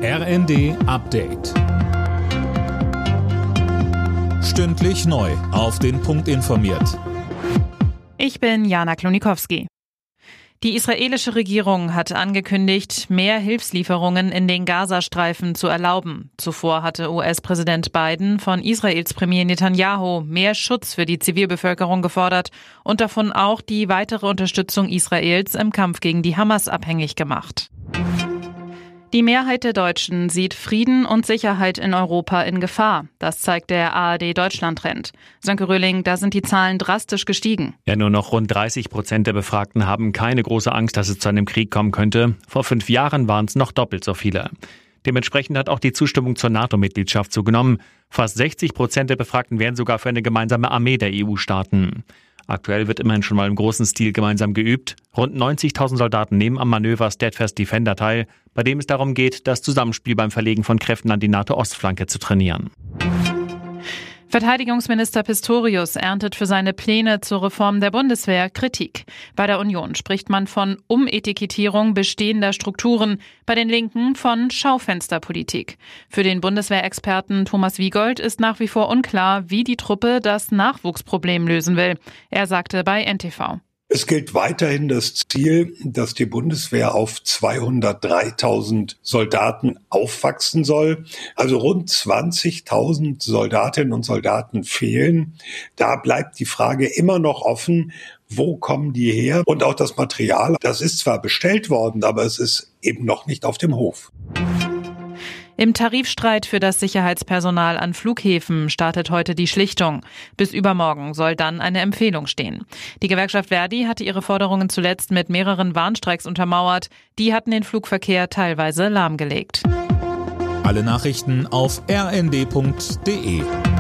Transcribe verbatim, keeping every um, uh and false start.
R N D Update. Stündlich neu auf den Punkt informiert. Ich bin Jana Klonikowski. Die israelische Regierung hat angekündigt, mehr Hilfslieferungen in den Gazastreifen zu erlauben. Zuvor hatte U S-Präsident Biden von Israels Premier Netanyahu mehr Schutz für die Zivilbevölkerung gefordert und davon auch die weitere Unterstützung Israels im Kampf gegen die Hamas abhängig gemacht. Die Mehrheit der Deutschen sieht Frieden und Sicherheit in Europa in Gefahr. Das zeigt der A R D-Deutschland-Trend. Sönke Röhling, da sind die Zahlen drastisch gestiegen. Ja, nur noch rund dreißig Prozent der Befragten haben keine große Angst, dass es zu einem Krieg kommen könnte. Vor fünf Jahren waren es noch doppelt so viele. Dementsprechend hat auch die Zustimmung zur NATO-Mitgliedschaft zugenommen. Fast sechzig Prozent der Befragten wären sogar für eine gemeinsame Armee der E U-Staaten. Aktuell wird immerhin schon mal im großen Stil gemeinsam geübt. Rund neunzigtausend Soldaten nehmen am Manöver Steadfast Defender teil, bei dem es darum geht, das Zusammenspiel beim Verlegen von Kräften an die NATO-Ostflanke zu trainieren. Verteidigungsminister Pistorius erntet für seine Pläne zur Reform der Bundeswehr Kritik. Bei der Union spricht man von Umetikettierung bestehender Strukturen, bei den Linken von Schaufensterpolitik. Für den Bundeswehrexperten Thomas Wiegold ist nach wie vor unklar, wie die Truppe das Nachwuchsproblem lösen will. Er sagte bei N T V: Es gilt weiterhin das Ziel, dass die Bundeswehr auf zweihundertdreitausend Soldaten aufwachsen soll. Also rund zwanzigtausend Soldatinnen und Soldaten fehlen. Da bleibt die Frage immer noch offen, wo kommen die her? Und auch das Material, das ist zwar bestellt worden, aber es ist eben noch nicht auf dem Hof. Im Tarifstreit für das Sicherheitspersonal an Flughäfen startet heute die Schlichtung. Bis übermorgen soll dann eine Empfehlung stehen. Die Gewerkschaft Verdi hatte ihre Forderungen zuletzt mit mehreren Warnstreiks untermauert. Die hatten den Flugverkehr teilweise lahmgelegt. Alle Nachrichten auf r n d punkt d e.